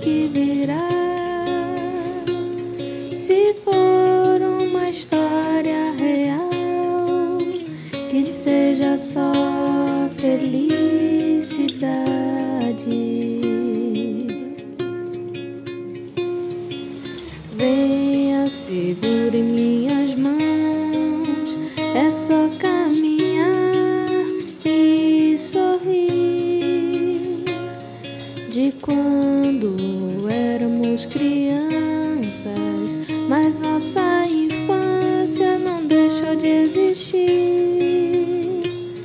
que virá. Se for uma história real, que seja só felicidade. Venha, segure minhas mãos, é só caminhar e sorrir. De quando éramos crianças, mas nossa infância não deixou de existir.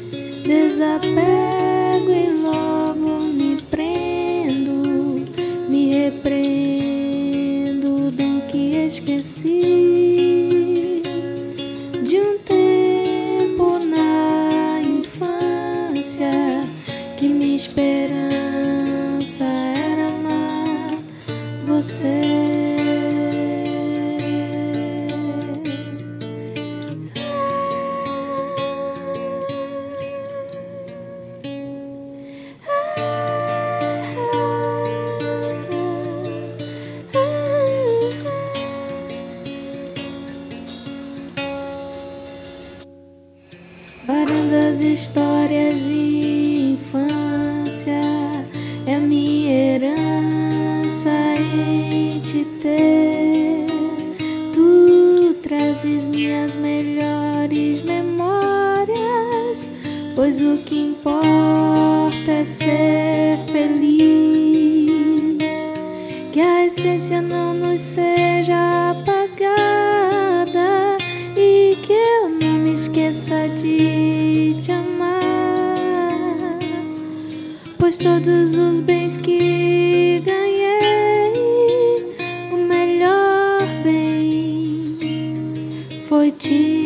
Desapego e logo me prendo, me repreendo do que esqueci. De um tempo na infância que minha esperança era amar você. Varandas, histórias e infância é a minha herança em te ter. Tu trazes minhas melhores memórias, pois o que importa é ser feliz. Que a essência não nos seja apagada e que eu não me esqueça de te amar, pois todos os bens que ganhei, o melhor bem foi te